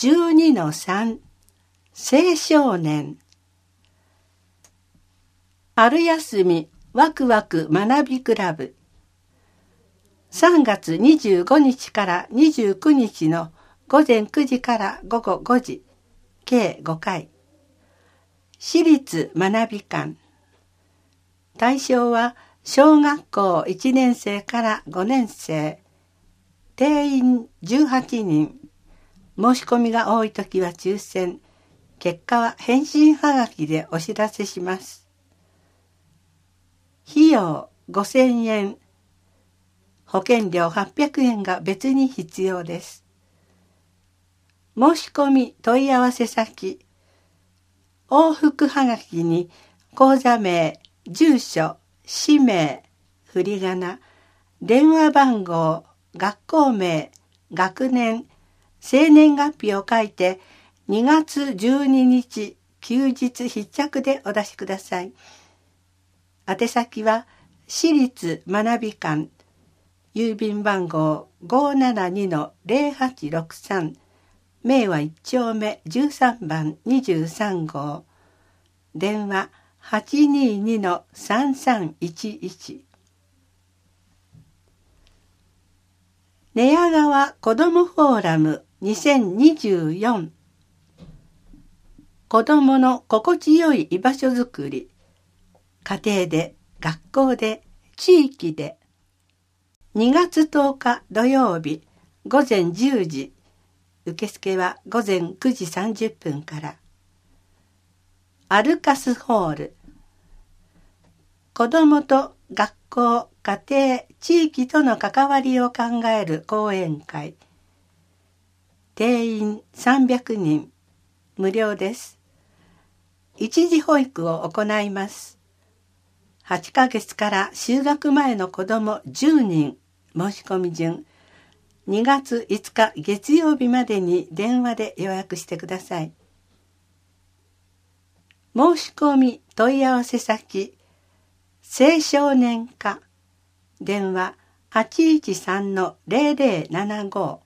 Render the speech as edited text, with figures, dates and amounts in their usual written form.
12-3 青少年。春休みワクワク学びクラブ。3月25日から29日の午前9時から午後5時、計5回。私立学び館。対象は小学校1年生から5年生。定員18人。申し込みが多いときは抽選。結果は返信はがきでお知らせします。費用5000円。保険料800円が別に必要です。申し込み問い合わせ先。往復はがきに口座名、住所、氏名、振り仮名、電話番号、学校名、学年、生年月日を書いて2月12日休日必着でお出しください。宛先は私立学び館、郵便番号 572-0863 明和1丁目13番23号、電話 822-3311。寝屋川子どもフォーラム2024。子どもの心地よい居場所づくり。家庭で、学校で、地域で。2月10日土曜日午前10時。受付は午前9時30分から。アルカスホール。子どもと学校、家庭、地域との関わりを考える講演会。定員300人。無料です。一時保育を行います。8ヶ月から就学前の子ども10人。申し込み順。2月5日月曜日までに電話で予約してください。申し込み問い合わせ先。青少年課。電話 813-0075